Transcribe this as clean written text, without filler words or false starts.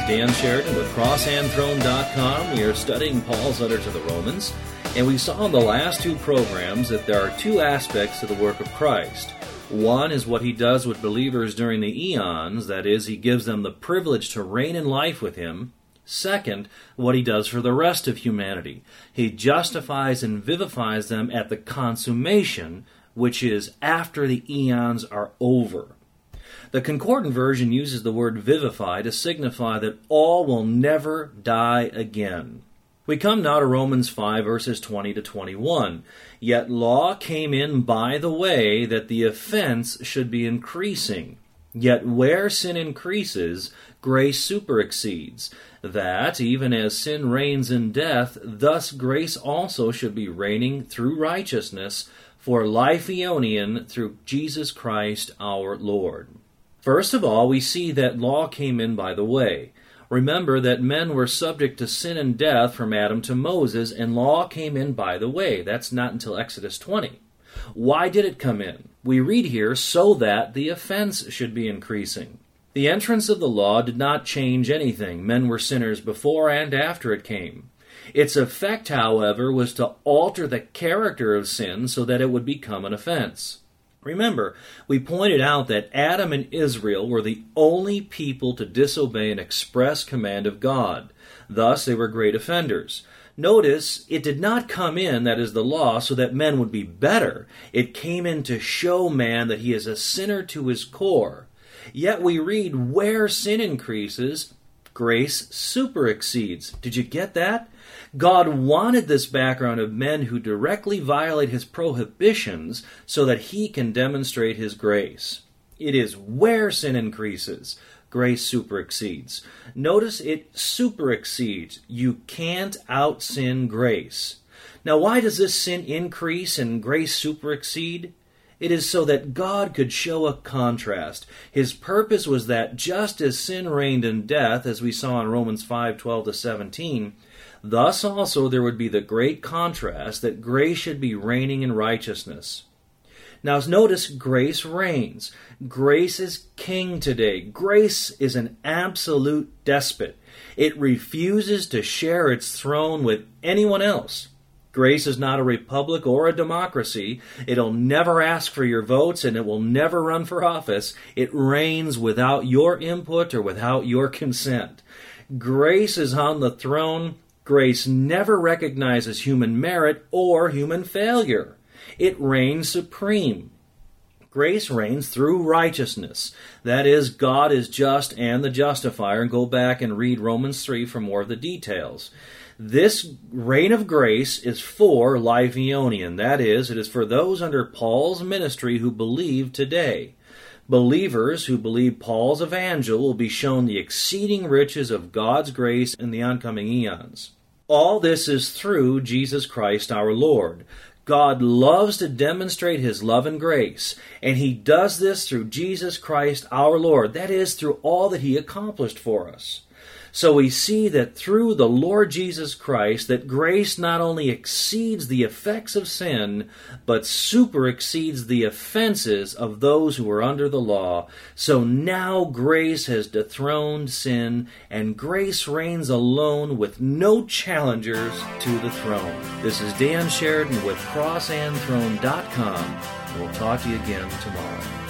Dan Sheridan with CrosshandThrone.com. We are studying Paul's letter to the Romans, and we saw in the last two programs that there are two aspects to the work of Christ. One is what he does with believers during the eons, that is, he gives them the privilege to reign in life with him. Second, what he does for the rest of humanity. He justifies and vivifies them at the consummation, which is after the eons are over. The Concordant version uses the word vivify to signify that all will never die again. We come now to Romans 5, verses 20 to 21. Yet law came in by the way that the offense should be increasing. Yet where sin increases, grace superexceeds. That, even as sin reigns in death, thus grace also should be reigning through righteousness for life aeonian through Jesus Christ our Lord. First of all, we see that law came in by the way. Remember that men were subject to sin and death from Adam to Moses, and law came in by the way. That's not until Exodus 20. Why did it come in? We read here, so that the offense should be increasing. The entrance of the law did not change anything. Men were sinners before and after it came. Its effect, however, was to alter the character of sin so that it would become an offense. Remember, we pointed out that Adam and Israel were the only people to disobey an express command of God. Thus, they were great offenders. Notice, it did not come in, that is the law, so that men would be better. It came in to show man that he is a sinner to his core. Yet we read, where sin increases, grace superexceeds. Did you get that? God wanted this background of men who directly violate his prohibitions so that he can demonstrate his grace. It is where sin increases, grace superexceeds. Notice it superexceeds. You can't out-sin grace. Now, why does this sin increase and grace superexceed? It is so that God could show a contrast. His purpose was that just as sin reigned in death, as we saw in Romans 5:12-17, thus also there would be the great contrast that grace should be reigning in righteousness. Now notice, grace reigns. Grace is king today. Grace is an absolute despot. It refuses to share its throne with anyone else. Grace is not a republic or a democracy. It'll never ask for your votes, and it will never run for office. It reigns without your input or without your consent. Grace is on the throne. Grace never recognizes human merit or human failure. It reigns supreme. Grace reigns through righteousness. That is, God is just and the justifier. And go back and read Romans 3 for more of the details. This reign of grace is for life aeonian. That is, it is for those under Paul's ministry who believe today. Believers who believe Paul's evangel will be shown the exceeding riches of God's grace in the oncoming eons. All this is through Jesus Christ our Lord. God loves to demonstrate his love and grace, and he does this through Jesus Christ our Lord. That is, through all that he accomplished for us. So we see that through the Lord Jesus Christ, that grace not only exceeds the effects of sin, but superexceeds the offenses of those who are under the law. So now grace has dethroned sin, and grace reigns alone with no challengers to the throne. This is Dan Sheridan with CrosshandThrone.com. We'll talk to you again tomorrow.